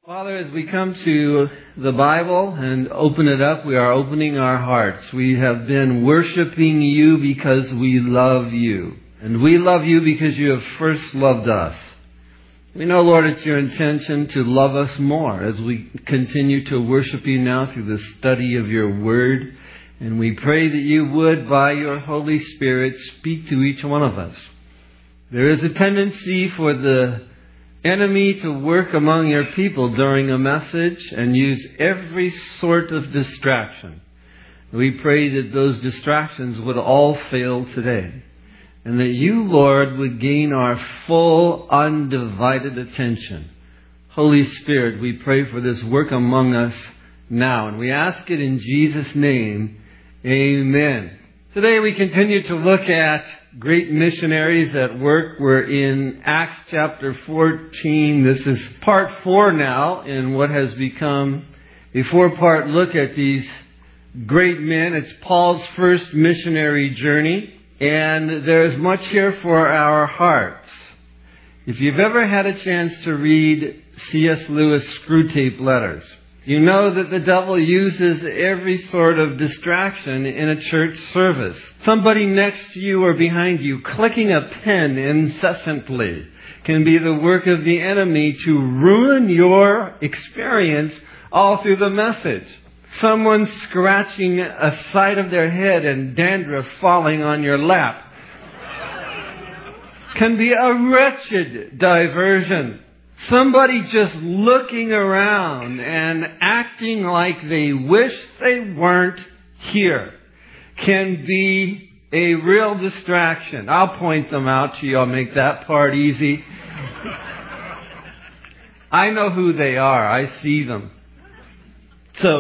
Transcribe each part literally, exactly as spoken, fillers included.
Father, as we come to the Bible and open it up, we are opening our hearts. We have been worshiping you because we love you. And we love you because you have first loved us. We know, Lord, it's your intention to love us more as we continue to worship you now through the study of your word. And we pray that you would, by your Holy Spirit, speak to each one of us. There is a tendency for the enemy to work among your people during a message and use every sort of distraction. We pray that those distractions would all fail today, and that you, Lord, would gain our full, undivided attention. Holy Spirit, we pray for this work among us now, and we ask it in Jesus' name. Amen. Today we continue to look at great missionaries at work. We're in Acts chapter fourteen. This is part four now in what has become a four-part look at these great men. It's Paul's first missionary journey, and there's much here for our hearts. If you've ever had a chance to read C S Lewis' Screwtape Letters, you know that the devil uses every sort of distraction in a church service. Somebody next to you or behind you clicking a pen incessantly can be the work of the enemy to ruin your experience all through the message. Someone scratching a side of their head and dandruff falling on your lap can be a wretched diversion. Somebody just looking around and acting like they wish they weren't here can be a real distraction. I'll point them out to you. I'll make that part easy. I know who they are. I see them. So,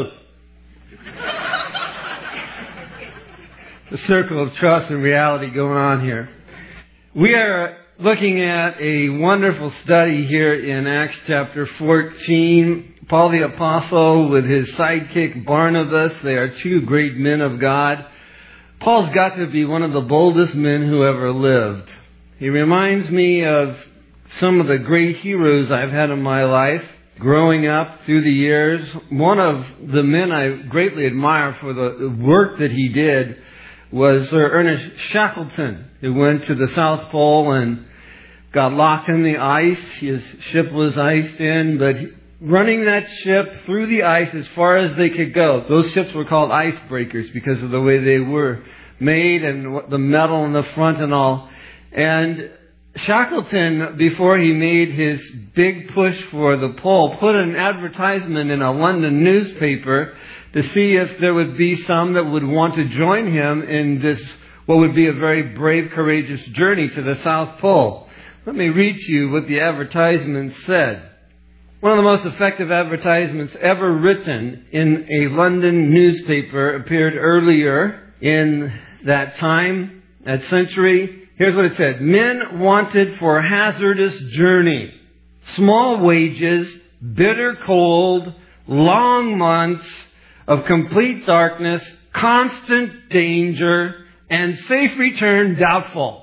the circle of trust and reality going on here. We are looking at a wonderful study here in Acts chapter fourteen. Paul the Apostle with his sidekick Barnabas. They are two great men of God. Paul's got to be one of the boldest men who ever lived. He reminds me of some of the great heroes I've had in my life growing up through the years. One of the men I greatly admire for the work that he did was Sir Ernest Shackleton, who went to the South Pole and got locked in the ice. His ship was iced in, but running that ship through the ice as far as they could go. Those ships were called icebreakers because of the way they were made and the metal in the front and all. And Shackleton, before he made his big push for the pole, put an advertisement in a London newspaper to see if there would be some that would want to join him in this, what would be a very brave, courageous journey to the South Pole. Let me read to you what the advertisement said. One of the most effective advertisements ever written in a London newspaper appeared earlier in that time, that century. Here's what it said. Men wanted for hazardous journey. Small wages, bitter cold, long months of complete darkness, constant danger, and safe return doubtful.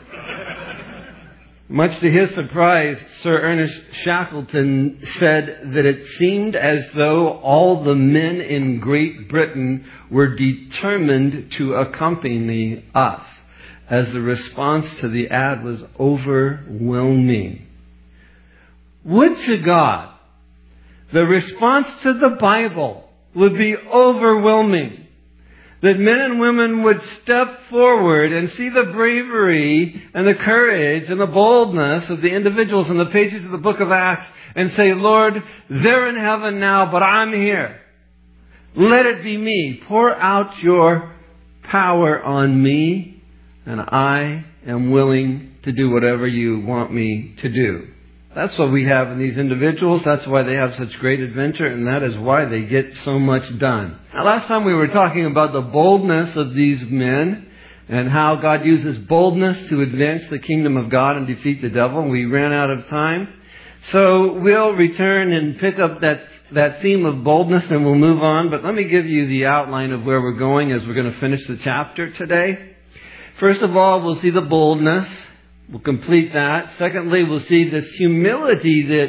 Much to his surprise, Sir Ernest Shackleton said that it seemed as though all the men in Great Britain were determined to accompany us, as the response to the ad was overwhelming. Would to God the response to the Bible would be overwhelming. That men and women would step forward and see the bravery and the courage and the boldness of the individuals in the pages of the book of Acts and say, Lord, they're in heaven now, but I'm here. Let it be me. Pour out your power on me, and I am willing to do whatever you want me to do. That's what we have in these individuals. That's why they have such great adventure, and that is why they get so much done. Now, last time we were talking about the boldness of these men and how God uses boldness to advance the kingdom of God and defeat the devil. We ran out of time. So we'll return and pick up that, that theme of boldness, and we'll move on. But let me give you the outline of where we're going as we're going to finish the chapter today. First of all, we'll see the boldness. We'll complete that. Secondly, we'll see this humility that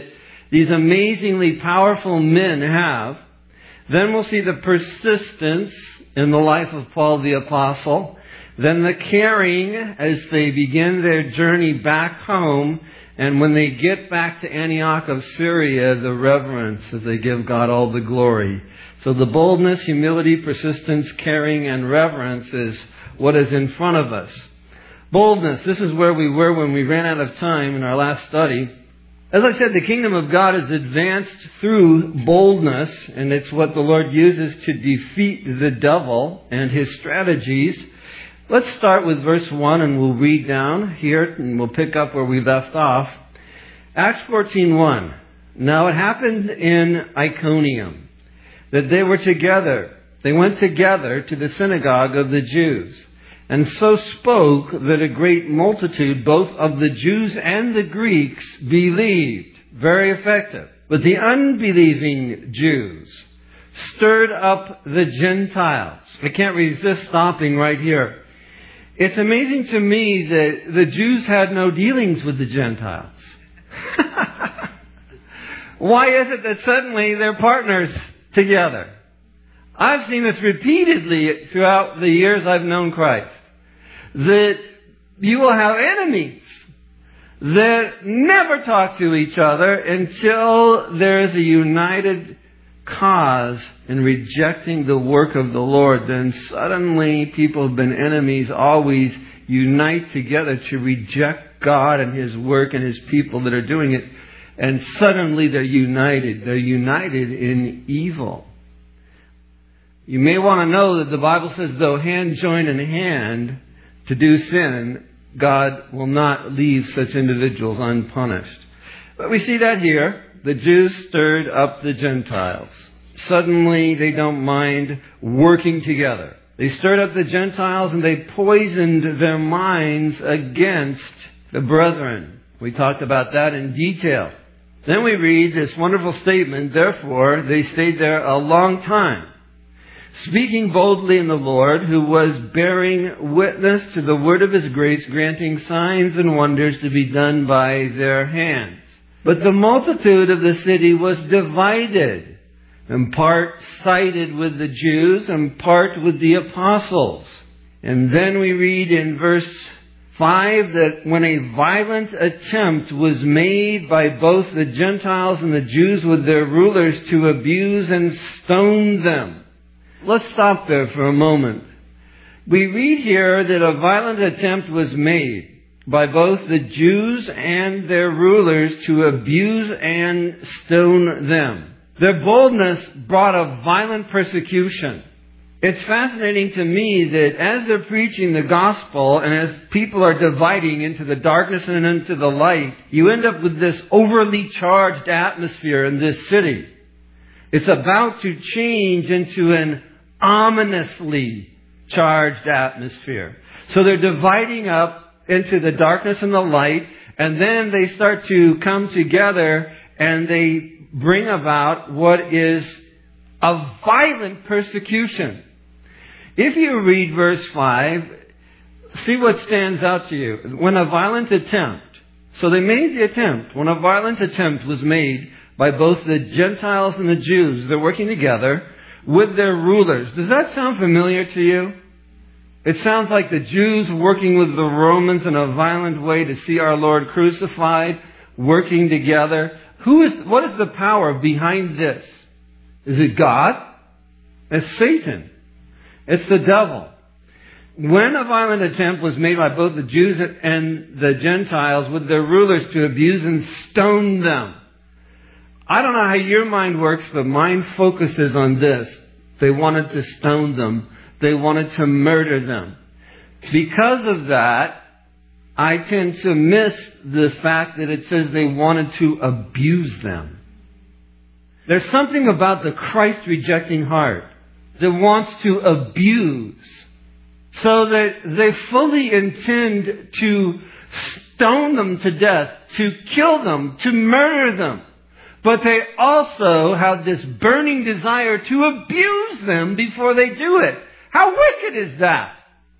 these amazingly powerful men have. Then we'll see the persistence in the life of Paul the Apostle. Then the caring as they begin their journey back home. And when they get back to Antioch of Syria, the reverence as they give God all the glory. So the boldness, humility, persistence, caring, and reverence is what is in front of us. Boldness, this is where we were when we ran out of time in our last study. As I said, the kingdom of God is advanced through boldness, and it's what the Lord uses to defeat the devil and his strategies. Let's start with verse one, and we'll read down here, and we'll pick up where we left off. Acts fourteen one. Now it happened in Iconium that they were together. They went together to the synagogue of the Jews, and so spoke that a great multitude, both of the Jews and the Greeks, believed. Very effective. But the unbelieving Jews stirred up the Gentiles. I can't resist stopping right here. It's amazing to me that the Jews had no dealings with the Gentiles. Why is it that suddenly they're partners together? I've seen this repeatedly throughout the years I've known Christ. That you will have enemies that never talk to each other until there is a united cause in rejecting the work of the Lord. Then suddenly people have been enemies, always unite together to reject God and His work and His people that are doing it. And suddenly they're united. They're united in evil. You may want to know that the Bible says, though hand join in hand to do sin, God will not leave such individuals unpunished. But we see that here. The Jews stirred up the Gentiles. Suddenly they don't mind working together. They stirred up the Gentiles and they poisoned their minds against the brethren. We talked about that in detail. Then we read this wonderful statement, therefore they stayed there a long time, speaking boldly in the Lord, who was bearing witness to the word of His grace, granting signs and wonders to be done by their hands. But the multitude of the city was divided, and part sided with the Jews and part with the apostles. And then we read in verse five that when a violent attempt was made by both the Gentiles and the Jews with their rulers to abuse and stone them. Let's stop there for a moment. We read here that a violent attempt was made by both the Jews and their rulers to abuse and stone them. Their boldness brought a violent persecution. It's fascinating to me that as they're preaching the gospel and as people are dividing into the darkness and into the light, you end up with this overly charged atmosphere in this city. It's about to change into an ominously charged atmosphere. So they're dividing up into the darkness and the light, and then they start to come together and they bring about what is a violent persecution. If you read verse five, see what stands out to you. When a violent attempt, so they made the attempt, when a violent attempt was made by both the Gentiles and the Jews, they're working together with their rulers. Does that sound familiar to you? It sounds like the Jews working with the Romans in a violent way to see our Lord crucified, working together. Who is, what is the power behind this? Is it God? It's Satan. It's the devil. When a violent attempt was made by both the Jews and the Gentiles with their rulers to abuse and stone them. I don't know how your mind works, but mine focuses on this. They wanted to stone them. They wanted to murder them. Because of that, I tend to miss the fact that it says they wanted to abuse them. There's something about the Christ-rejecting heart that wants to abuse, so that they fully intend to stone them to death, to kill them, to murder them. But they also have this burning desire to abuse them before they do it. How wicked is that?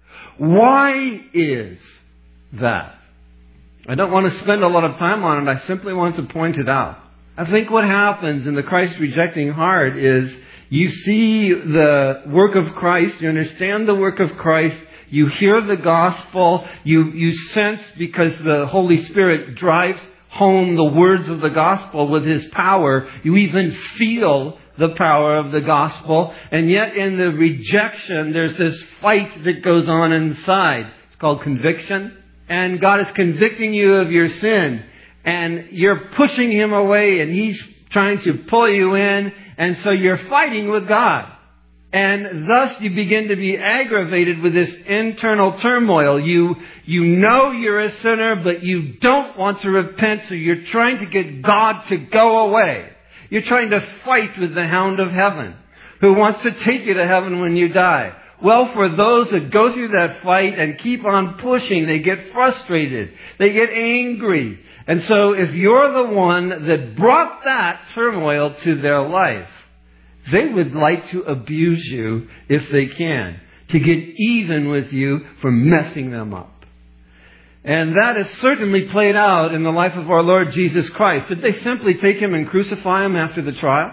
Why is that? I don't want to spend a lot of time on it. I simply want to point it out. I think what happens in the Christ-rejecting heart is you see the work of Christ, you understand the work of Christ, you hear the gospel, you, you sense, because the Holy Spirit drives home the words of the gospel with His power, you even feel the power of the gospel, and yet in the rejection there's this fight that goes on inside. It's called conviction, and God is convicting you of your sin, and you're pushing Him away, and He's trying to pull you in, and so you're fighting with God. And thus you begin to be aggravated with this internal turmoil. You, you know you're a sinner, but you don't want to repent, so you're trying to get God to go away. You're trying to fight with the hound of heaven, who wants to take you to heaven when you die. Well, for those that go through that fight and keep on pushing, they get frustrated. They get angry. And so if you're the one that brought that turmoil to their life, they would like to abuse you if they can, to get even with you for messing them up. And that is certainly played out in the life of our Lord Jesus Christ. Did they simply take Him and crucify Him after the trial?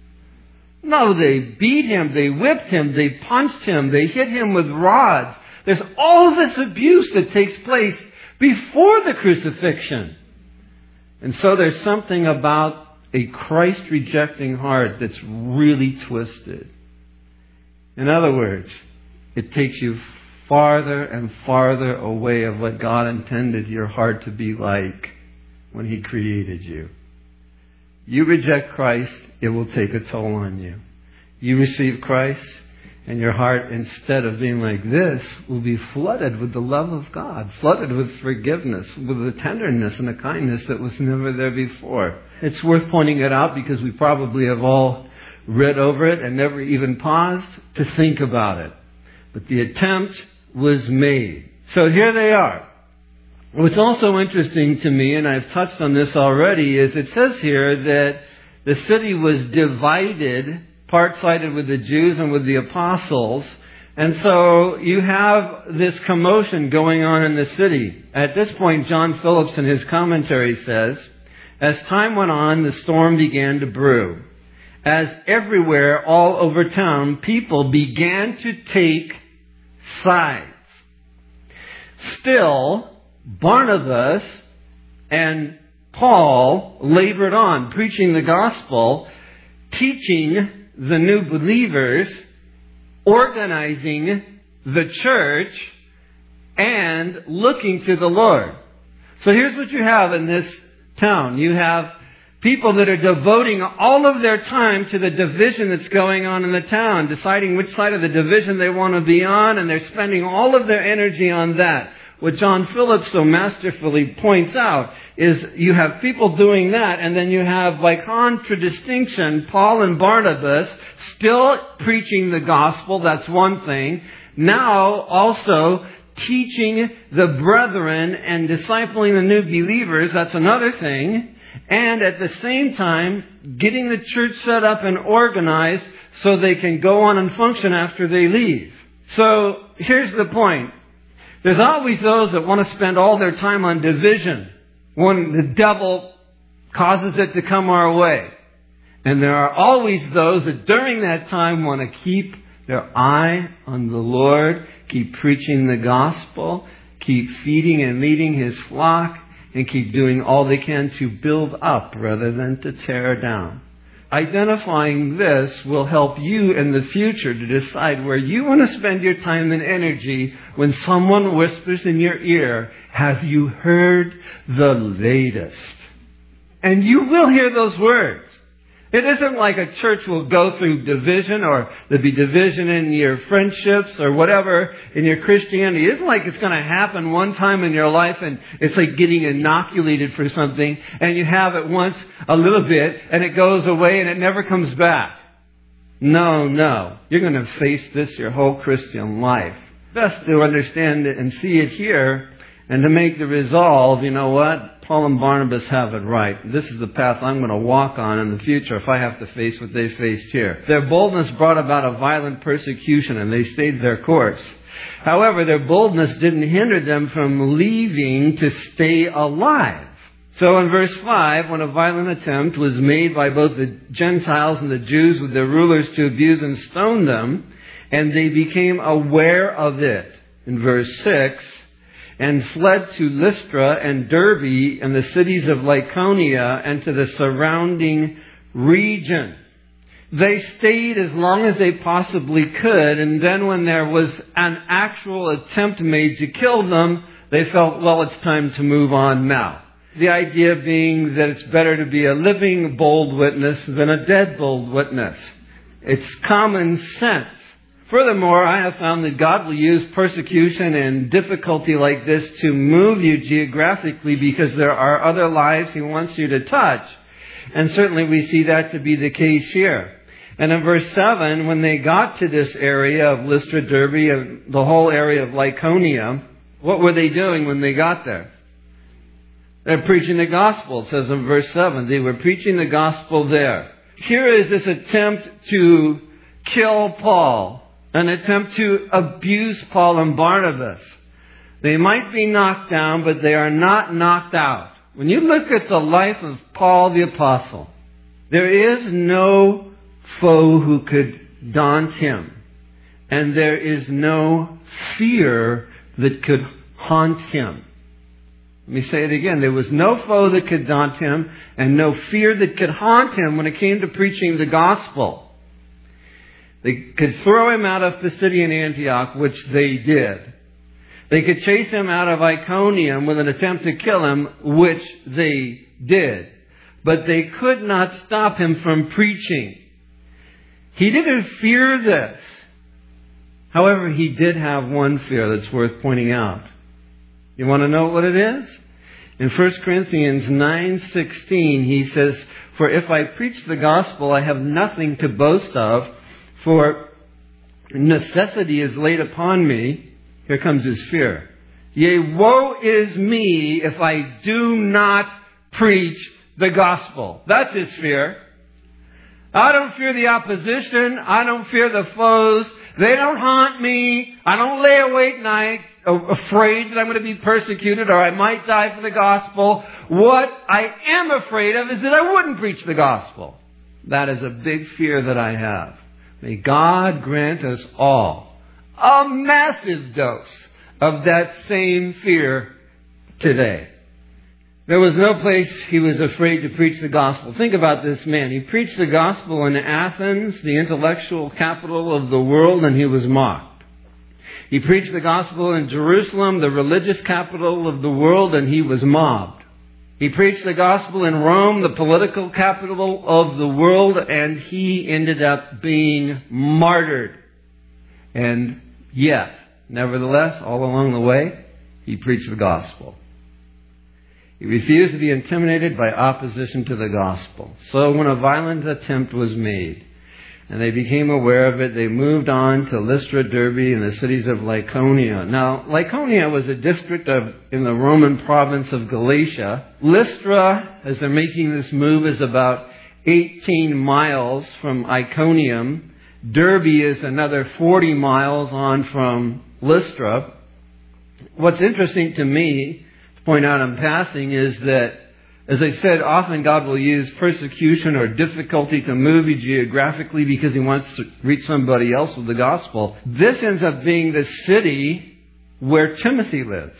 No, they beat Him, they whipped Him, they punched Him, they hit Him with rods. There's all this abuse that takes place before the crucifixion. And so there's something about a Christ-rejecting heart that's really twisted. In other words, it takes you farther and farther away of what God intended your heart to be like when He created you. You reject Christ, it will take a toll on you. You receive Christ, and your heart, instead of being like this, will be flooded with the love of God, flooded with forgiveness, with a tenderness and a kindness that was never there before. It's worth pointing it out because we probably have all read over it and never even paused to think about it. But the attempt was made. So here they are. What's also interesting to me, and I've touched on this already, is it says here that the city was divided, part sided with the Jews and with the apostles. And so you have this commotion going on in the city. At this point, John Phillips in his commentary says, as time went on, the storm began to brew. As everywhere, all over town, people began to take sides. Still, Barnabas and Paul labored on, preaching the gospel, teaching the new believers, organizing the church, and looking to the Lord. So here's what you have in this town. You have people that are devoting all of their time to the division that's going on in the town, deciding which side of the division they want to be on, and they're spending all of their energy on that. What John Phillips so masterfully points out is you have people doing that, and then you have, by contradistinction, Paul and Barnabas still preaching the gospel. That's one thing. Now also teaching the brethren and discipling the new believers. That's another thing. And at the same time, getting the church set up and organized so they can go on and function after they leave. So here's the point. There's always those that want to spend all their time on division when the devil causes it to come our way. And there are always those that during that time want to keep their eye on the Lord, keep preaching the gospel, keep feeding and leading His flock, and keep doing all they can to build up rather than to tear down. Identifying this will help you in the future to decide where you want to spend your time and energy when someone whispers in your ear, have you heard the latest? And you will hear those words. It isn't like a church will go through division, or there'll be division in your friendships or whatever in your Christianity. It isn't like it's going to happen one time in your life and it's like getting inoculated for something and you have it once a little bit and it goes away and it never comes back. No, no. You're going to face this your whole Christian life. Best to understand it and see it here and to make the resolve, you know what? Paul and Barnabas have it right. This is the path I'm going to walk on in the future if I have to face what they faced here. Their boldness brought about a violent persecution and they stayed their course. However, their boldness didn't hinder them from leaving to stay alive. So in verse five, when a violent attempt was made by both the Gentiles and the Jews with their rulers to abuse and stone them, and they became aware of it, in verse six, and fled to Lystra and Derbe and the cities of Lycaonia and to the surrounding region. They stayed as long as they possibly could, and then when there was an actual attempt made to kill them, they felt, well, it's time to move on now. The idea being that it's better to be a living, bold witness than a dead, bold witness. It's common sense. Furthermore, I have found that God will use persecution and difficulty like this to move you geographically because there are other lives He wants you to touch. And certainly we see that to be the case here. And in verse seven, when they got to this area of Lystra, Derbe, the whole area of Lycaonia, what were they doing when they got there? They're preaching the gospel, it says in verse seven. They were preaching the gospel there. Here is this attempt to kill Paul, an attempt to abuse Paul and Barnabas. They might be knocked down, but they are not knocked out. When you look at the life of Paul the Apostle, there is no foe who could daunt him. And there is no fear that could haunt him. Let me say it again. There was no foe that could daunt him and no fear that could haunt him when it came to preaching the gospel. They could throw him out of Pisidian Antioch, which they did. They could chase him out of Iconium with an attempt to kill him, which they did. But they could not stop him from preaching. He didn't fear this. However, he did have one fear that's worth pointing out. You want to know what it is? In First Corinthians nine sixteen, he says, "For if I preach the gospel, I have nothing to boast of, for necessity is laid upon me." Here comes his fear. "Yea, woe is me if I do not preach the gospel." That's his fear. I don't fear the opposition. I don't fear the foes. They don't haunt me. I don't lay awake nights afraid that I'm going to be persecuted or I might die for the gospel. What I am afraid of is that I wouldn't preach the gospel. That is a big fear that I have. May God grant us all a massive dose of that same fear today. There was no place he was afraid to preach the gospel. Think about this man. He preached the gospel in Athens, the intellectual capital of the world, and he was mocked. He preached the gospel in Jerusalem, the religious capital of the world, and he was mobbed. He preached the gospel in Rome, the political capital of the world, and he ended up being martyred. And yet, nevertheless, all along the way, he preached the gospel. He refused to be intimidated by opposition to the gospel. So when a violent attempt was made, and they became aware of it, they moved on to Lystra, Derbe, and the cities of Lycaonia. Now, Lycaonia was a district of in the Roman province of Galatia. Lystra, as they're making this move, is about eighteen miles from Iconium. Derbe is another forty miles on from Lystra. What's interesting to me point out in passing is that, as I said, often God will use persecution or difficulty to move you geographically because He wants to reach somebody else with the gospel. This ends up being the city where Timothy lives.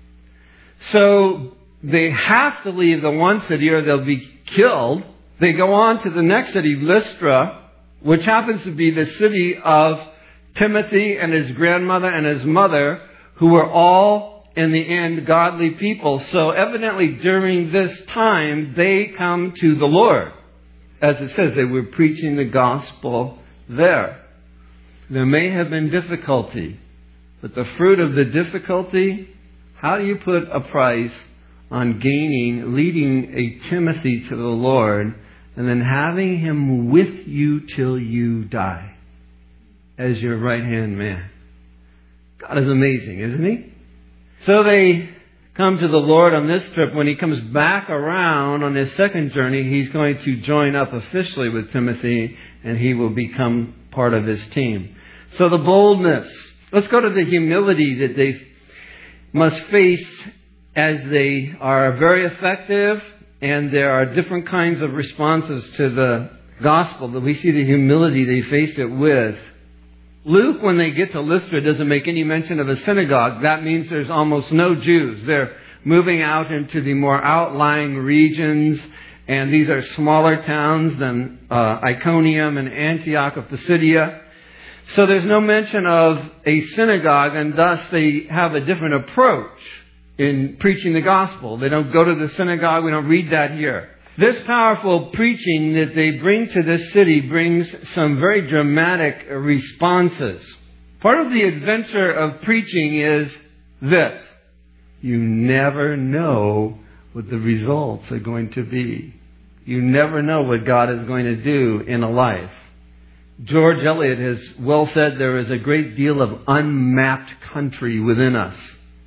So they have to leave the one city or they'll be killed. They go on to the next city, Lystra, which happens to be the city of Timothy and his grandmother and his mother, who were all in the end, godly people. So evidently during this time, they come to the Lord. As it says, they were preaching the gospel there. There may have been difficulty, but the fruit of the difficulty, how do you put a price on gaining, leading a Timothy to the Lord, and then having him with you till you die as your right-hand man? God is amazing, isn't He? So they come to the Lord on this trip. When He comes back around on His second journey, He's going to join up officially with Timothy and he will become part of His team. So the boldness. Let's go to the humility that they must face as they are very effective, and there are different kinds of responses to the gospel, that we see the humility they face it with. Luke, when they get to Lystra, doesn't make any mention of a synagogue. That means there's almost no Jews. They're moving out into the more outlying regions, and these are smaller towns than uh, Iconium and Antioch of Pisidia. So there's no mention of a synagogue, and thus they have a different approach in preaching the gospel. They don't go to the synagogue. We don't read that here. This powerful preaching that they bring to this city brings some very dramatic responses. Part of the adventure of preaching is this: you never know what the results are going to be. You never know what God is going to do in a life. George Eliot has well said there is a great deal of unmapped country within us.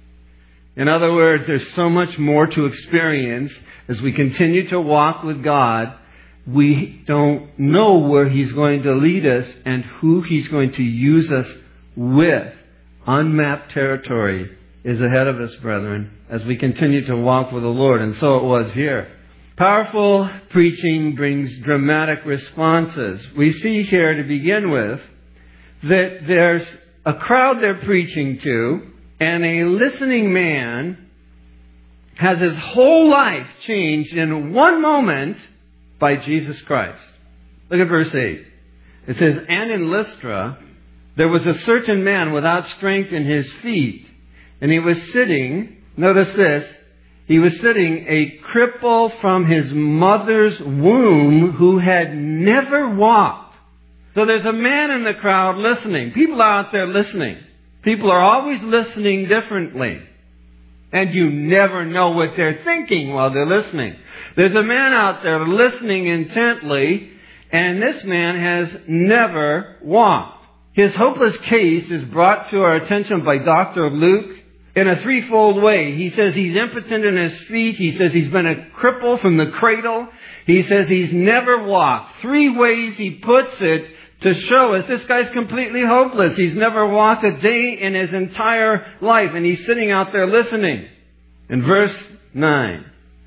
In other words, there's so much more to experience as we continue to walk with God. We don't know where He's going to lead us and who He's going to use us with. Unmapped territory is ahead of us, brethren, as we continue to walk with the Lord. And so it was here. Powerful preaching brings dramatic responses. We see here, to begin with, that there's a crowd they're preaching to, and a listening man has his whole life changed in one moment by Jesus Christ. Look at verse eight. It says, "And in Lystra there was a certain man without strength in his feet, and he was sitting," notice this, "he was sitting a cripple from his mother's womb who had never walked." So there's a man in the crowd listening. People are out there listening. People are always listening differently. And you never know what they're thinking while they're listening. There's a man out there listening intently, and this man has never walked. His hopeless case is brought to our attention by Doctor Luke in a threefold way. He says he's impotent in his feet. He says he's been a cripple from the cradle. He says he's never walked. Three ways he puts it to show us this guy's completely hopeless. He's never walked a day in his entire life, and he's sitting out there listening. In verse nine,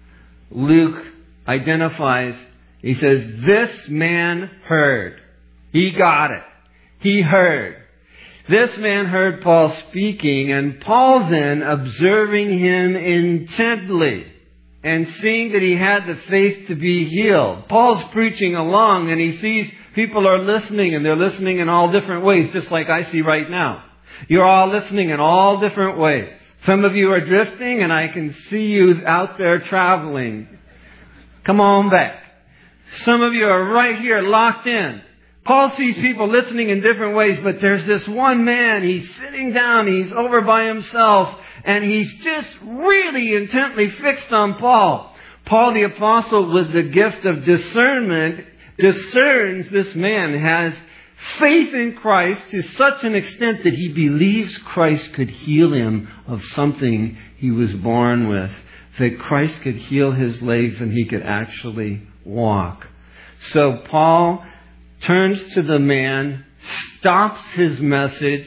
Luke identifies, he says, this man heard. He got it. He heard. This man heard Paul speaking, and Paul then, observing him intently and seeing that he had the faith to be healed. Paul's preaching along, and he sees people are listening, and they're listening in all different ways, just like I see right now. You're all listening in all different ways. Some of you are drifting, and I can see you out there traveling. Come on back. Some of you are right here locked in. Paul sees people listening in different ways, but there's this one man. He's sitting down. He's over by himself, and he's just really intently fixed on Paul. Paul the apostle, with the gift of discernment, discerns this man has faith in Christ to such an extent that he believes Christ could heal him of something he was born with. That Christ could heal his legs and he could actually walk. So Paul turns to the man, stops his message,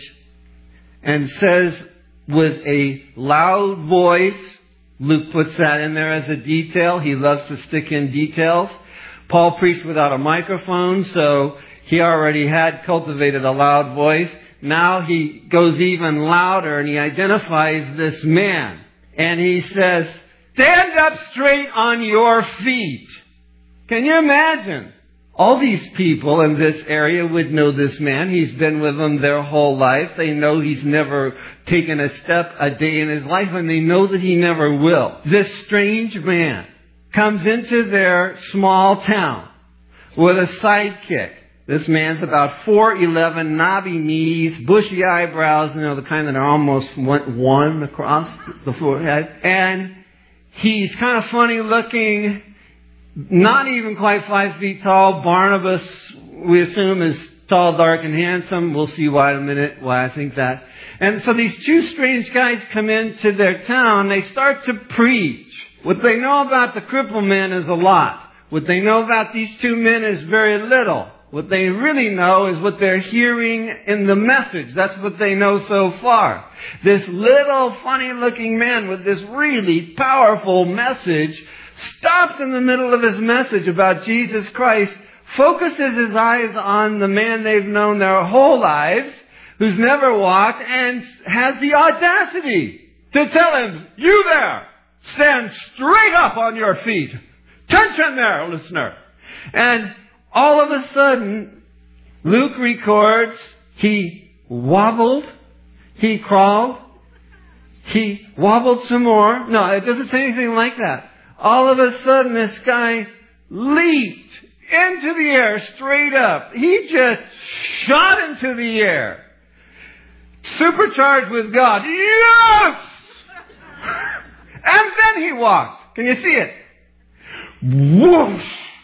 and says with a loud voice, Luke puts that in there as a detail. He loves to stick in details. Paul preached without a microphone, so he already had cultivated a loud voice. Now he goes even louder, and he identifies this man. And he says, "Stand up straight on your feet." Can you imagine? All these people in this area would know this man. He's been with them their whole life. They know he's never taken a step a day in his life, and they know that he never will. This strange man comes into their small town with a sidekick. This man's about four eleven, knobby knees, bushy eyebrows, you know, the kind that are almost one across the forehead. And he's kind of funny looking, not even quite five feet tall. Barnabas, we assume, is tall, dark, and handsome. We'll see why in a minute, why I think that. And so these two strange guys come into their town. They start to preach. What they know about the crippled man is a lot. What they know about these two men is very little. What they really know is what they're hearing in the message. That's what they know so far. This little funny-looking man with this really powerful message stops in the middle of his message about Jesus Christ, focuses his eyes on the man they've known their whole lives, who's never walked, and has the audacity to tell him, "You there, stand straight up on your feet. Attention there, listener." And all of a sudden, Luke records, he wobbled, he crawled, he wobbled some more. No, it doesn't say anything like that. All of a sudden, this guy leaped into the air straight up. He just shot into the air. Supercharged with God. Yes! And then he walked. Can you see it? Whoosh!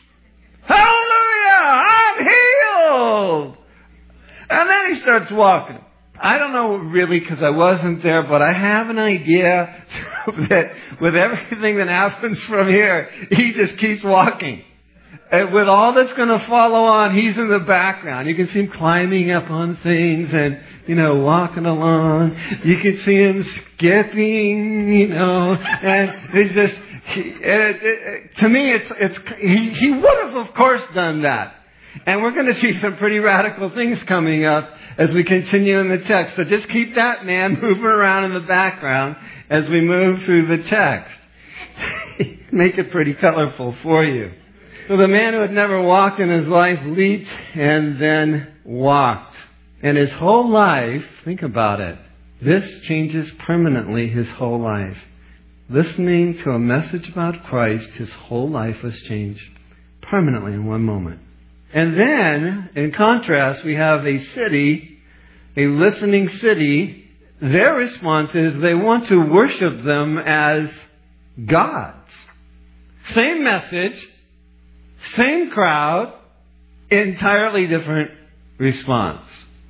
Hallelujah! I'm healed! And then he starts walking. I don't know really because I wasn't there, but I have an idea that with everything that happens from here, he just keeps walking. And with all that's going to follow on, he's in the background. You can see him climbing up on things and, you know, walking along. You can see him skipping, you know, and it's just, it, it, it, to me, it's, it's, he, he would have, of course, done that. And we're going to see some pretty radical things coming up as we continue in the text. So just keep that man moving around in the background as we move through the text. Make it pretty colorful for you. So the man who had never walked in his life leaped and then walked. And his whole life, think about it, this changes permanently his whole life. Listening to a message about Christ, his whole life was changed permanently in one moment. And then, in contrast, we have a city, a listening city. Their response is they want to worship them as gods. Same message, same crowd, entirely different response.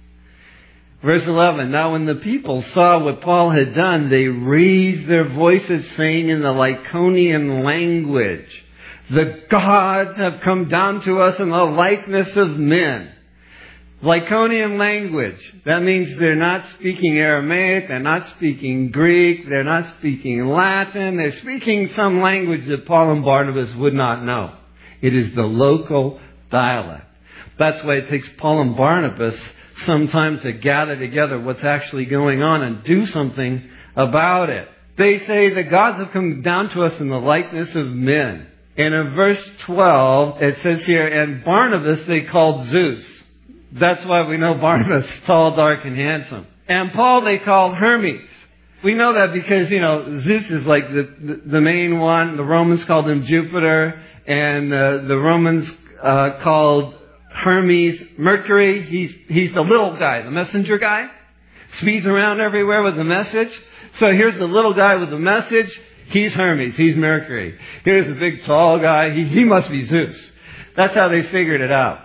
Verse eleven, now when the people saw what Paul had done, they raised their voices, saying in the Lycaonian language, "The gods have come down to us in the likeness of men." Lycaonian language. That means they're not speaking Aramaic, they're not speaking Greek, they're not speaking Latin, they're speaking some language that Paul and Barnabas would not know. It is the local dialect. That's why it takes Paul and Barnabas some time to gather together what's actually going on and do something about it. They say the gods have come down to us in the likeness of men. And in verse twelve, it says here, and Barnabas they called Zeus. That's why we know Barnabas, tall, dark, and handsome. And Paul they called Hermes. We know that because, you know, Zeus is like the, the, the main one. The Romans called him Jupiter. And uh, the Romans uh, called Hermes Mercury. He's, he's the little guy, the messenger guy. Speeds around everywhere with the message. So here's the little guy with the message. He's Hermes. He's Mercury. Here's the big tall guy. He, he must be Zeus. That's how they figured it out.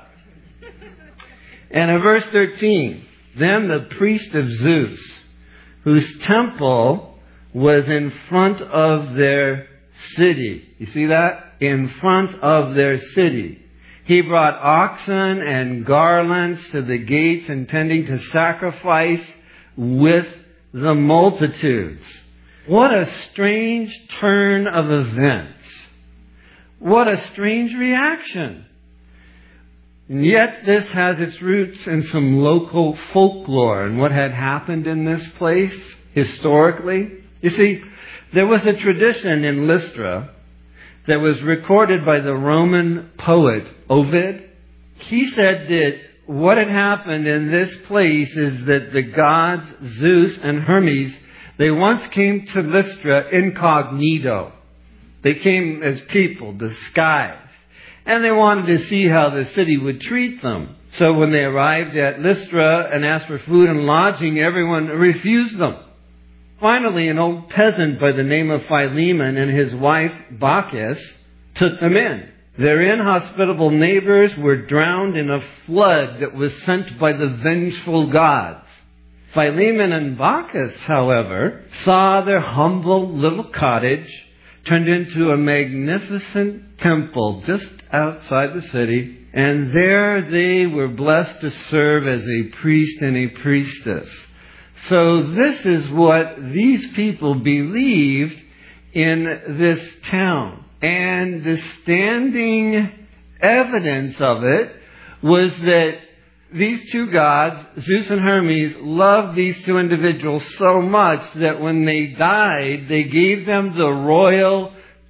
And in verse thirteen, then the priest of Zeus, whose temple was in front of their city. You see that? In front of their city. He brought oxen and garlands to the gates, intending to sacrifice with the multitudes. What a strange turn of events. What a strange reaction. And yet this has its roots in some local folklore and what had happened in this place historically. You see, there was a tradition in Lystra that was recorded by the Roman poet Ovid. He said that what had happened in this place is that the gods Zeus and Hermes, they once came to Lystra incognito. They came as people, disguised. And they wanted to see how the city would treat them. So when they arrived at Lystra and asked for food and lodging, everyone refused them. Finally, an old peasant by the name of Philemon and his wife Bacchus took them in. Their inhospitable neighbors were drowned in a flood that was sent by the vengeful gods. Philemon and Bacchus, however, saw their humble little cottage turned into a magnificent temple just outside the city, And there they were blessed to serve as a priest and a priestess. So this is what these people believed in this town. And the standing evidence of it was that these two gods, Zeus and Hermes, loved these two individuals so much that when they died, they gave them the royal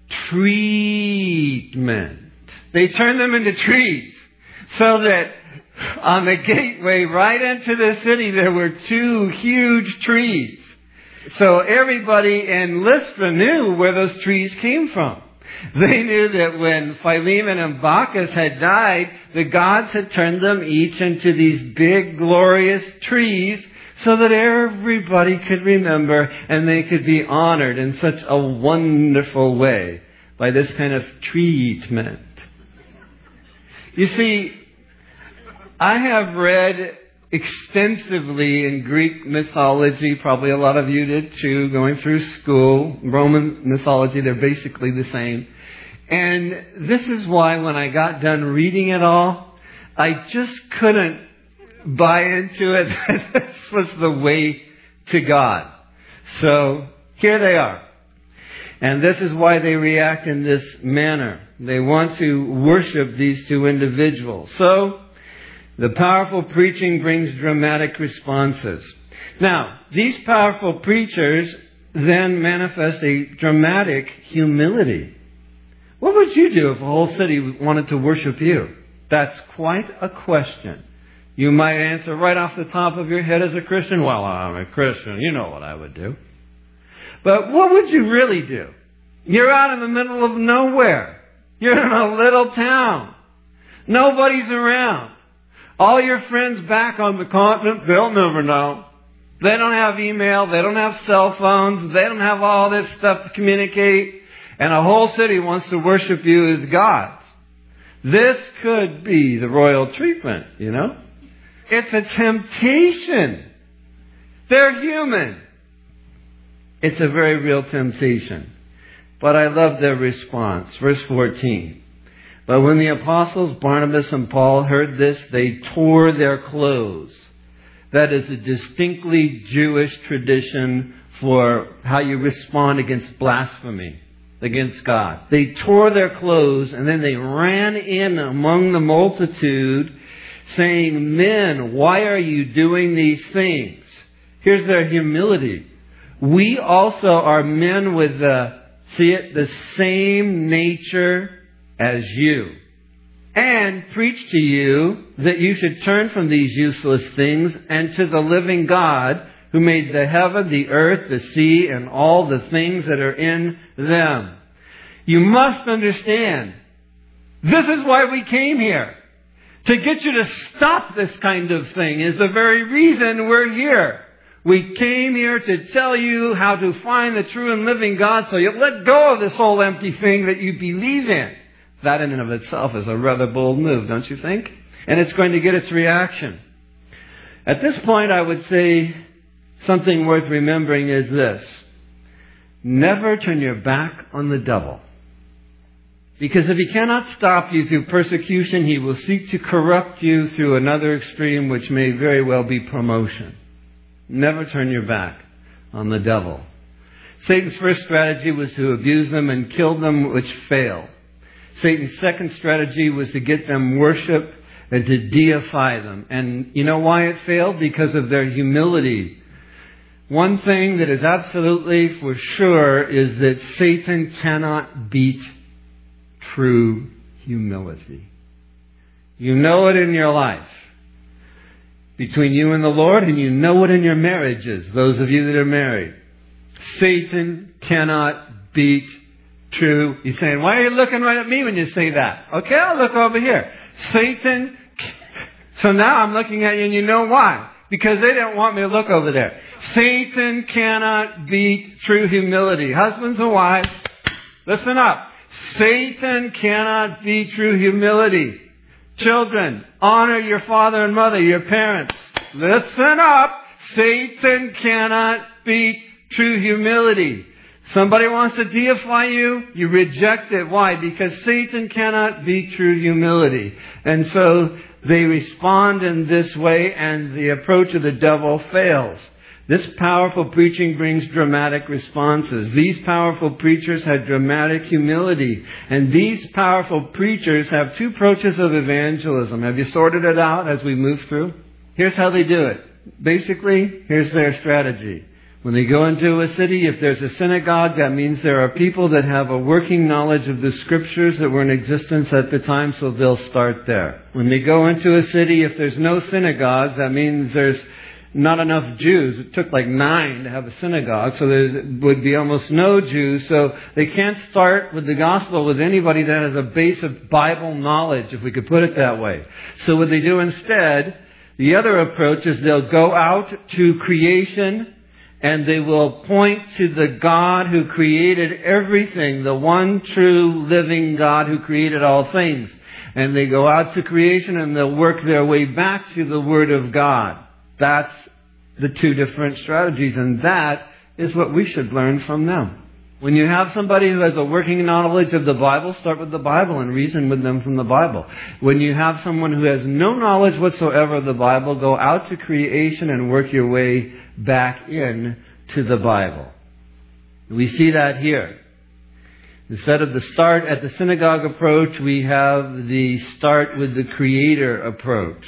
treatment. They turned them into trees, so that on the gateway right into the city there were two huge trees. So everybody in Lystra knew where those trees came from. They knew that when Philemon and Bacchus had died, the gods had turned them each into these big, glorious trees so that everybody could remember and they could be honored in such a wonderful way by this kind of treatment. You see, I have read extensively in Greek mythology. Probably a lot of you did too, going through school. Roman mythology, they're basically the same. And this is why when I got done reading it all, I just couldn't buy into it that this was the way to God. So here they are. And this is why they react in this manner. They want to worship these two individuals. So the powerful preaching brings dramatic responses. Now, these powerful preachers then manifest a dramatic humility. What would you do if a whole city wanted to worship you? That's quite a question. You might answer right off the top of your head as a Christian, well, I'm a Christian. You know what I would do. But what would you really do? You're out in the middle of nowhere. You're in a little town. Nobody's around. All your friends back on the continent, they'll never know. They don't have email. They don't have cell phones. They don't have all this stuff to communicate. And a whole city wants to worship you as gods. This could be the royal treatment, you know. It's a temptation. They're human. It's a very real temptation. But I love their response. Verse fourteen. But when the apostles Barnabas and Paul heard this, they tore their clothes. That is a distinctly Jewish tradition for how you respond against blasphemy against God. They tore their clothes and then they ran in among the multitude saying, men, why are you doing these things? Here's their humility. We also are men with the, see it, the same nature as you, and preach to you that you should turn from these useless things and to the living God who made the heaven, the earth, the sea, and all the things that are in them. You must understand, this is why we came here. To get you to stop this kind of thing is the very reason we're here. We came here to tell you how to find the true and living God so you let go of this whole empty thing that you believe in. That in and of itself is a rather bold move, don't you think? And it's going to get its reaction. At this point, I would say something worth remembering is this. Never turn your back on the devil. Because if he cannot stop you through persecution, he will seek to corrupt you through another extreme, which may very well be promotion. Never turn your back on the devil. Satan's first strategy was to abuse them and kill them, which failed. Satan's second strategy was to get them worship and to deify them. And you know why it failed? Because of their humility. One thing that is absolutely for sure is that Satan cannot beat true humility. You know it in your life. Between you and the Lord, and you know it in your marriages, those of you that are married. Satan cannot beat true. You're saying, why are you looking right at me when you say that? Okay, I'll look over here. Satan. So now I'm looking at you and you know why. Because they didn't want me to look over there. Satan cannot beat true humility. Husbands and wives, listen up. Satan cannot beat true humility. Children, honor your father and mother, your parents. Listen up. Satan cannot beat true humility. Somebody wants to deify you, you reject it. Why? Because Satan cannot be true humility. And so they respond in this way, and the approach of the devil fails. This powerful preaching brings dramatic responses. These powerful preachers had dramatic humility. And these powerful preachers have two approaches of evangelism. Have you sorted it out as we move through? Here's how they do it. Basically, here's their strategy. When they go into a city, if there's a synagogue, that means there are people that have a working knowledge of the Scriptures that were in existence at the time, so they'll start there. When they go into a city, if there's no synagogues, that means there's not enough Jews. It took like nine to have a synagogue, so there would be almost no Jews. So they can't start with the gospel with anybody that has a base of Bible knowledge, if we could put it that way. So what they do instead, the other approach is they'll go out to creation, and they will point to the God who created everything, the one true living God who created all things. And they go out to creation and they'll work their way back to the Word of God. That's the two different strategies, and that is what we should learn from them. When you have somebody who has a working knowledge of the Bible, start with the Bible and reason with them from the Bible. When you have someone who has no knowledge whatsoever of the Bible, go out to creation and work your way back in to the Bible. We see that here. Instead of the start at the synagogue approach, we have the start with the Creator approach.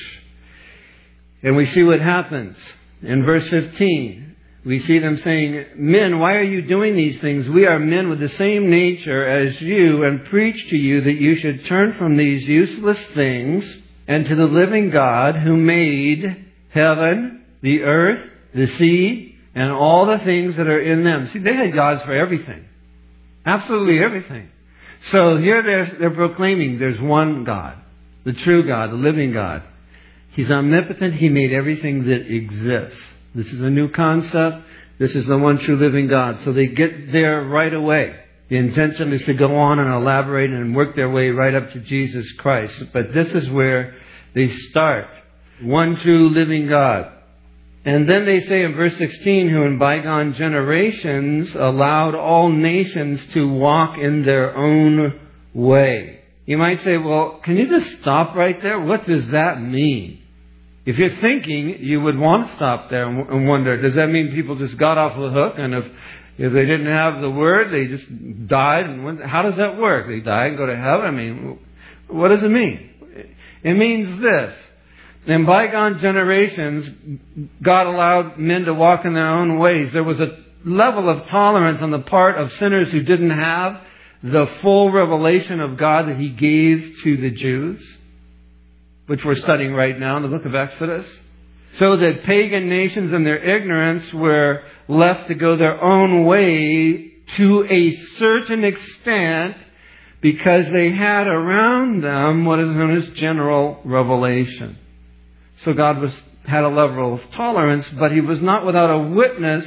And we see what happens. In verse fifteen, we see them saying, "Men, why are you doing these things? We are men with the same nature as you, and preach to you that you should turn from these useless things and to the living God who made heaven, the earth, the sea, and all the things that are in them." See, they had gods for everything. Absolutely everything. So here they're, they're proclaiming there's one God, the true God, the living God. He's omnipotent. He made everything that exists. This is a new concept. This is the one true living God. So they get there right away. The intention is to go on and elaborate and work their way right up to Jesus Christ. But this is where they start. One true living God. And then they say in verse sixteen, who in bygone generations allowed all nations to walk in their own way. You might say, well, can you just stop right there? What does that mean? If you're thinking, you would want to stop there and wonder, does that mean people just got off the hook? And if, if they didn't have the Word, they just died? And went, how does that work? They die and go to heaven? I mean, what does it mean? It means this. In bygone generations, God allowed men to walk in their own ways. There was a level of tolerance on the part of sinners who didn't have the full revelation of God that He gave to the Jews, which we're studying right now in the book of Exodus. So that pagan nations in their ignorance were left to go their own way to a certain extent because they had around them what is known as general revelation. So God was had a level of tolerance, but He was not without a witness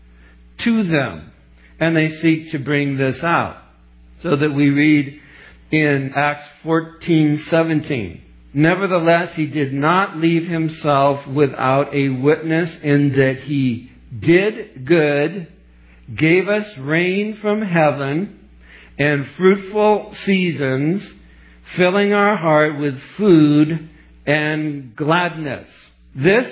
to them. And they seek to bring this out. So that we read in Acts fourteen seventeen. Nevertheless, He did not leave Himself without a witness, in that He did good, gave us rain from heaven, and fruitful seasons, filling our heart with food and gladness. This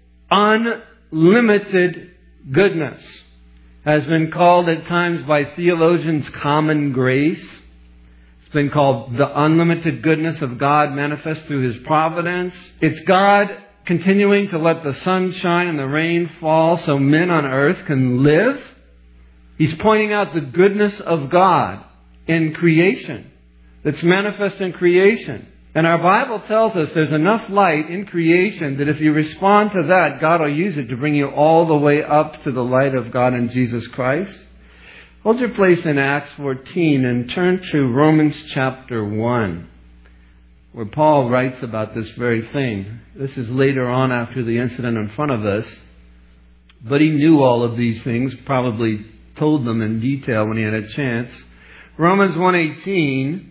unlimited goodness has been called at times by theologians common grace. It's been called the unlimited goodness of God manifest through His providence. It's God continuing to let the sun shine and the rain fall so men on earth can live. He's pointing out the goodness of God in creation that's manifest in creation. And our Bible tells us there's enough light in creation that if you respond to that, God will use it to bring you all the way up to the light of God in Jesus Christ. Hold your place in Acts fourteen and turn to Romans chapter one, where Paul writes about this very thing. This is later on after the incident in front of us. But he knew all of these things, probably told them in detail when he had a chance. Romans one eighteen.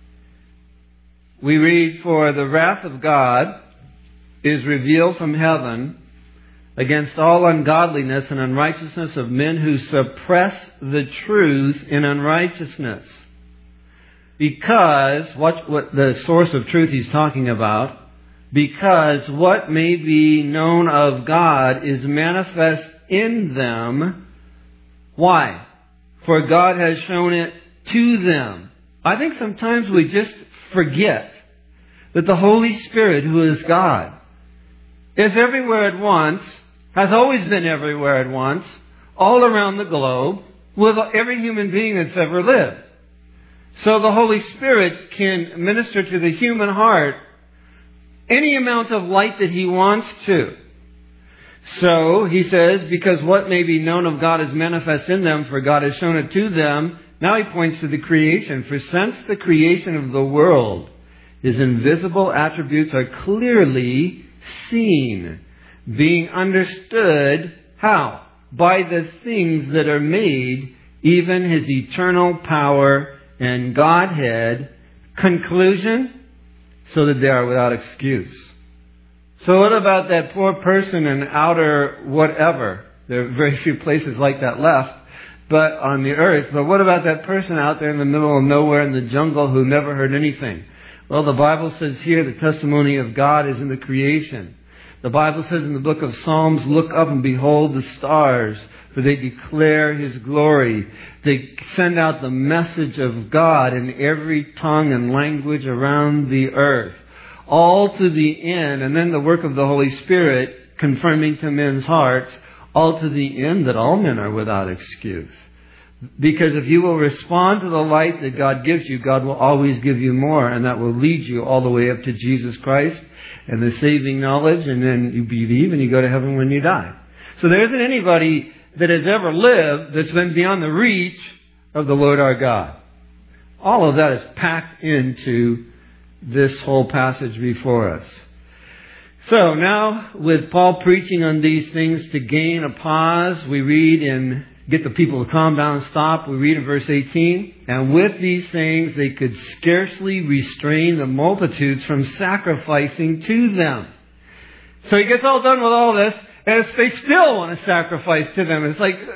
We read, "For the wrath of God is revealed from heaven against all ungodliness and unrighteousness of men who suppress the truth in unrighteousness. Because, what, what the source of truth he's talking about, because what may be known of God is manifest in them. Why? For God has shown it to them. I think sometimes we just forget that the Holy Spirit, who is God, is everywhere at once, has always been everywhere at once, all around the globe, with every human being that's ever lived. So the Holy Spirit can minister to the human heart any amount of light that He wants to. So, he says, because what may be known of God is manifest in them, for God has shown it to them. Now he points to the creation. For since the creation of the world, His invisible attributes are clearly seen, being understood, how? By the things that are made, even His eternal power and Godhead. Conclusion? So that they are without excuse. So what about that poor person in outer whatever? There are very few places like that left, but on the earth. But what about that person out there in the middle of nowhere in the jungle who never heard anything? Well, the Bible says here the testimony of God is in the creation. The Bible says in the book of Psalms, look up and behold the stars, for they declare His glory. They send out the message of God in every tongue and language around the earth. All to the end, and then the work of the Holy Spirit confirming to men's hearts, all to the end that all men are without excuse. Because if you will respond to the light that God gives you, God will always give you more, and that will lead you all the way up to Jesus Christ and the saving knowledge, and then you believe and you go to heaven when you die. So there isn't anybody that has ever lived that's been beyond the reach of the Lord our God. All of that is packed into this whole passage before us. So now, with Paul preaching on these things to gain a pause, we read in, get the people to calm down and stop, we read in verse eighteen, and with these things they could scarcely restrain the multitudes from sacrificing to them. So he gets all done with all this, and they still want to sacrifice to them. It's like,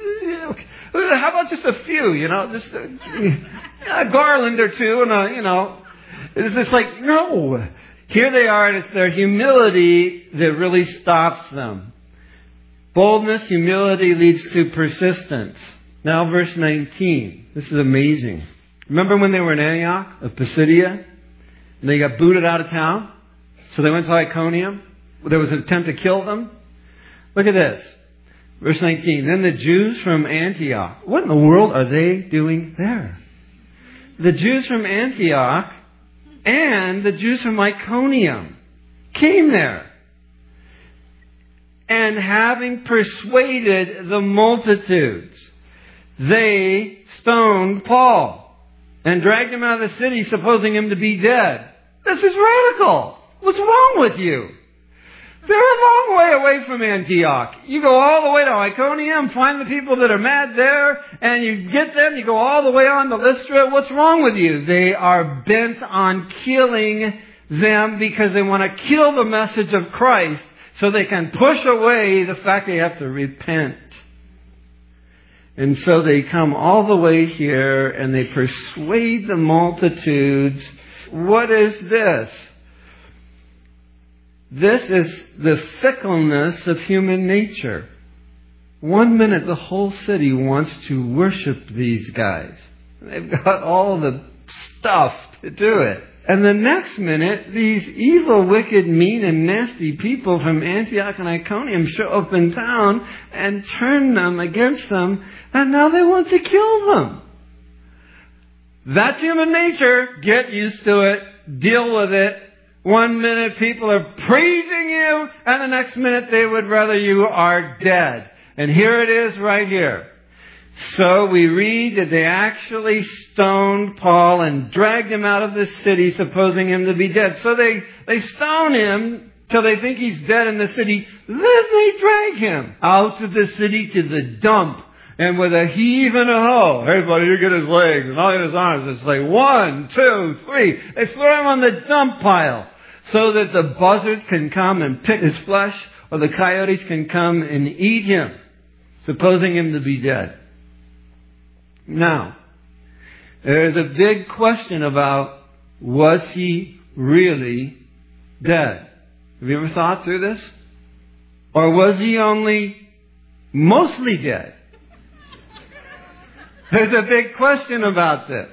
how about just a few, you know, just a, a garland or two, and a, you know, it's just like, no. Here they are, and it's their humility that really stops them. Boldness, humility leads to persistence. Now verse nineteen. This is amazing. Remember when they were in Antioch of Pisidia? And they got booted out of town? So they went to Iconium. There was an attempt to kill them. Look at this. Verse nineteen. Then the Jews from Antioch. What in the world are they doing there? The Jews from Antioch and the Jews from Iconium came there. And having persuaded the multitudes, they stoned Paul and dragged him out of the city, supposing him to be dead. This is radical. What's wrong with you? They're a long way away from Antioch. You go all the way to Iconium, find the people that are mad there, and you get them, you go all the way on to Lystra. What's wrong with you? They are bent on killing them because they want to kill the message of Christ so they can push away the fact they have to repent. And so they come all the way here and they persuade the multitudes. What is this? This is the fickleness of human nature. One minute the whole city wants to worship these guys. They've got all the stuff to do it. And the next minute, these evil, wicked, mean, and nasty people from Antioch and Iconium show up in town and turn them against them, and now they want to kill them. That's human nature. Get used to it. Deal with it. One minute people are praising you, and the next minute they would rather you are dead. And here it is right here. So we read that they actually stoned Paul and dragged him out of the city, supposing him to be dead. So they, they stone him till they think he's dead in the city. Then they drag him out of the city to the dump. And with a heave and a hoe, everybody, you get his legs and all his arms. It's like one, two, three. They throw him on the dump pile so that the buzzards can come and pick his flesh, or the coyotes can come and eat him, supposing him to be dead. Now, there's a big question about, was he really dead? Have you ever thought through this? Or was he only mostly dead? There's a big question about this.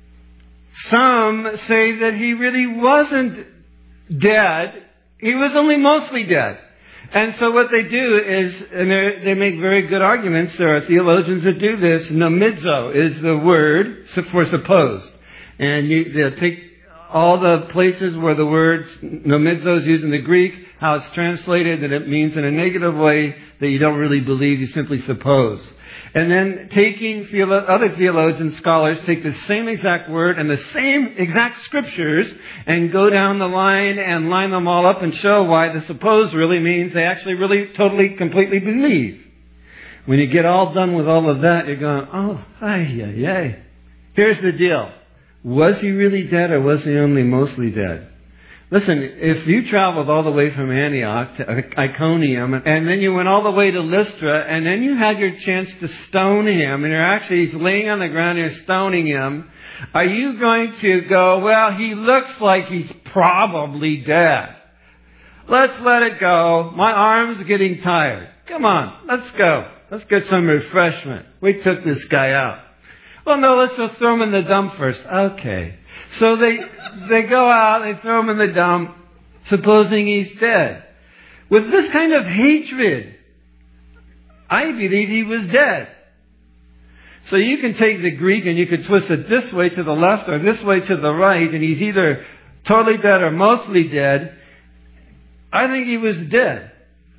Some say that he really wasn't dead. He was only mostly dead. And so what they do is, and they make very good arguments. There are theologians that do this. Nomidzo is the word for supposed. And you, they'll take all the places where the word nomidzo is used in the Greek, how it's translated, that it means in a negative way that you don't really believe, you simply suppose. And then taking theolo- other theologians, scholars, take the same exact word and the same exact scriptures and go down the line and line them all up and show why the suppose really means they actually really totally, completely believe. When you get all done with all of that, you're going, oh, ay, ay, ay. Here's the deal. Was he really dead or was he only mostly dead? Listen, if you traveled all the way from Antioch to Iconium, and then you went all the way to Lystra, and then you had your chance to stone him, and you're actually he's laying on the ground and you're stoning him, are you going to go, well, he looks like he's probably dead. Let's let it go. My arm's getting tired. Come on, let's go. Let's get some refreshment. We took this guy out. Well, no, let's just throw him in the dump first. Okay. So they they go out, they throw him in the dump, supposing he's dead. With this kind of hatred, I believe he was dead. So you can take the Greek and you could twist it this way to the left or this way to the right, and he's either totally dead or mostly dead. I think he was dead.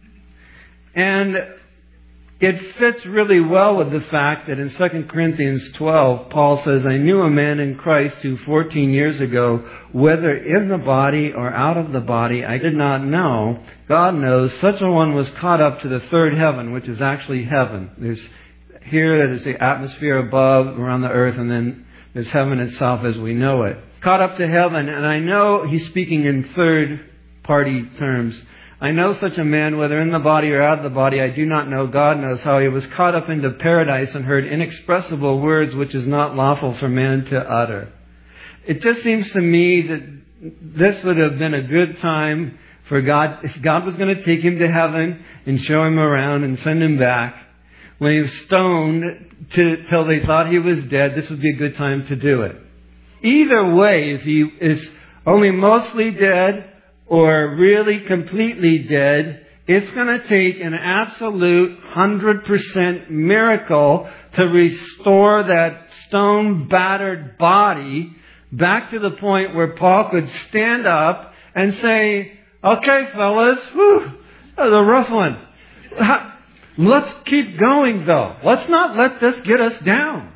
And it fits really well with the fact that in Second Corinthians twelve, Paul says, I knew a man in Christ who fourteen years ago, whether in the body or out of the body, I did not know. God knows, such a one was caught up to the third heaven, which is actually heaven. There's here that is the atmosphere above, around the earth, and then there's heaven itself as we know it. Caught up to heaven, and I know he's speaking in third party terms. I know such a man, whether in the body or out of the body, I do not know. God knows how he was caught up into paradise and heard inexpressible words which is not lawful for man to utter. It just seems to me that this would have been a good time for God, if God was going to take him to heaven and show him around and send him back. When he was stoned to, till they thought he was dead, this would be a good time to do it. Either way, if he is only mostly dead or really completely dead, it's going to take an absolute one hundred percent miracle to restore that stone-battered body back to the point where Paul could stand up and say, okay, fellas, whew, that was a rough one. Let's keep going, though. Let's not let this get us down.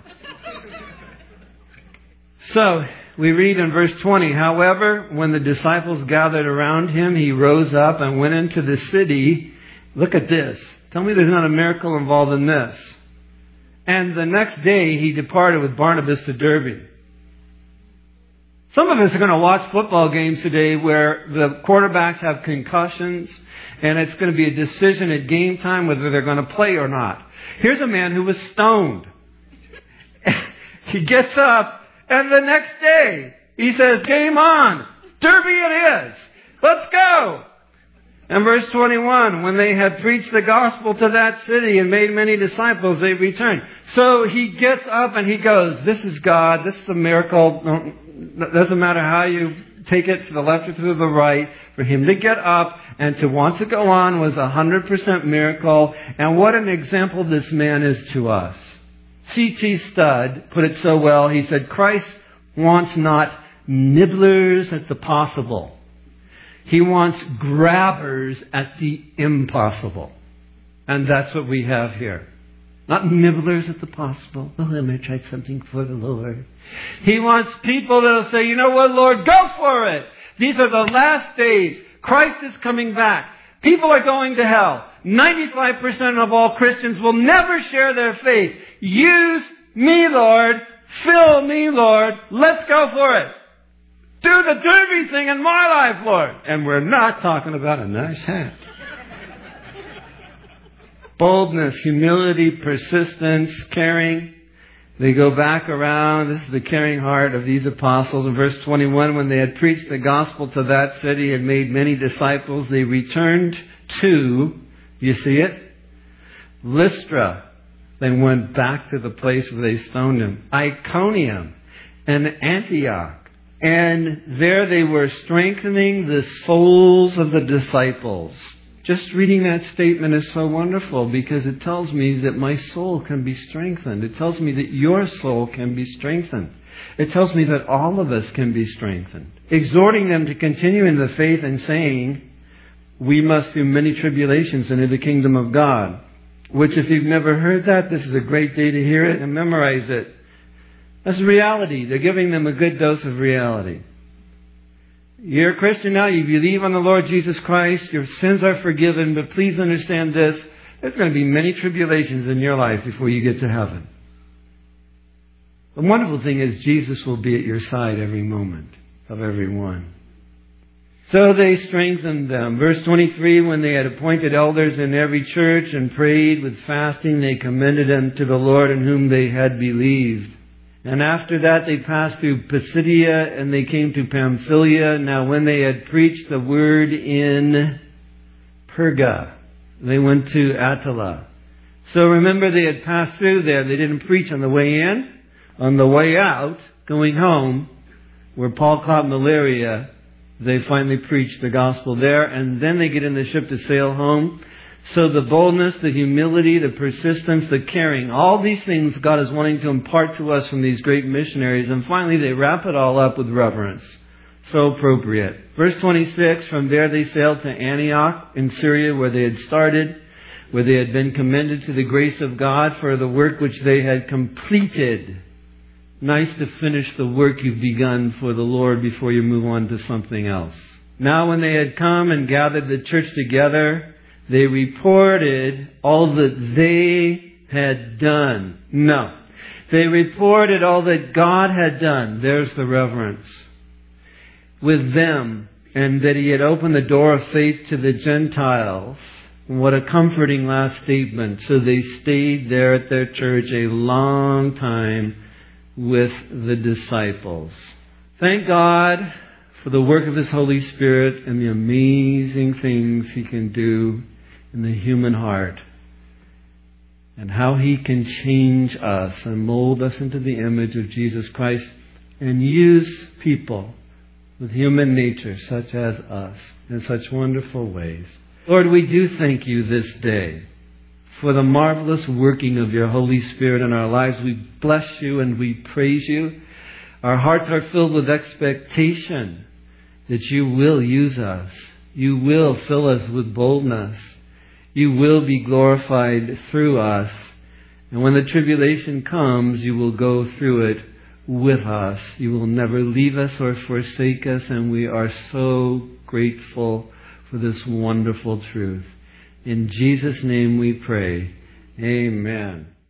So, we read in verse twenty, however, when the disciples gathered around him, he rose up and went into the city. Look at this. Tell me there's not a miracle involved in this. And the next day he departed with Barnabas to Derbe. Some of us are going to watch football games today where the quarterbacks have concussions and it's going to be a decision at game time whether they're going to play or not. Here's a man who was stoned. He gets up. And the next day, he says, game on. Derbe it is. Let's go. And verse twenty-one, when they had preached the gospel to that city and made many disciples, they returned. So he gets up and he goes, this is God. This is a miracle. It doesn't matter how you take it to the left or to the right. For him to get up and to want to go on was a one hundred percent miracle. And what an example this man is to us. C T Studd put it so well. He said, Christ wants not nibblers at the possible. He wants grabbers at the impossible. And that's what we have here. Not nibblers at the possible. Oh, let me try something for the Lord. He wants people that will say, you know what, Lord, go for it. These are the last days. Christ is coming back. People are going to hell. ninety-five percent of all Christians will never share their faith. Use me, Lord. Fill me, Lord. Let's go for it. Do the Derbe thing in my life, Lord. And we're not talking about a nice hat. Boldness, humility, persistence, caring. They go back around. This is the caring heart of these apostles. In verse twenty-one, when they had preached the gospel to that city and made many disciples, they returned to, you see it? Lystra. They went back to the place where they stoned him. Iconium and Antioch. And there they were strengthening the souls of the disciples. Just reading that statement is so wonderful because it tells me that my soul can be strengthened. It tells me that your soul can be strengthened. It tells me that all of us can be strengthened. Exhorting them to continue in the faith and saying, we must through many tribulations into the kingdom of God. Which if you've never heard that, this is a great day to hear it and memorize it. That's reality. They're giving them a good dose of reality. You're a Christian now, you believe on the Lord Jesus Christ, your sins are forgiven, but please understand this, there's going to be many tribulations in your life before you get to heaven. The wonderful thing is Jesus will be at your side every moment of every one. So they strengthened them. Verse twenty-three, when they had appointed elders in every church and prayed with fasting, they commended them to the Lord in whom they had believed. And after that they passed through Pisidia and they came to Pamphylia. Now when they had preached the word in Perga, they went to Attila. So remember, they had passed through there. They didn't preach on the way in. On the way out, going home, where Paul caught malaria, they finally preached the gospel there. And then they get in the ship to sail home. So the boldness, the humility, the persistence, the caring, all these things God is wanting to impart to us from these great missionaries. And finally they wrap it all up with reverence. So appropriate. Verse twenty-six, from there they sailed to Antioch in Syria where they had started, where they had been commended to the grace of God for the work which they had completed. Nice to finish the work you've begun for the Lord before you move on to something else. Now when they had come and gathered the church together, they reported all that they had done. No. They reported all that God had done. There's the reverence. With them. And that He had opened the door of faith to the Gentiles. What a comforting last statement. So they stayed there at their church a long time with the disciples. Thank God for the work of His Holy Spirit and the amazing things He can do in the human heart, and how He can change us and mold us into the image of Jesus Christ and use people with human nature such as us in such wonderful ways. Lord, we do thank You this day for the marvelous working of Your Holy Spirit in our lives. We bless You and we praise You. Our hearts are filled with expectation that You will use us. You will fill us with boldness. You will be glorified through us. And when the tribulation comes, You will go through it with us. You will never leave us or forsake us. And we are so grateful for this wonderful truth. In Jesus' name we pray. Amen.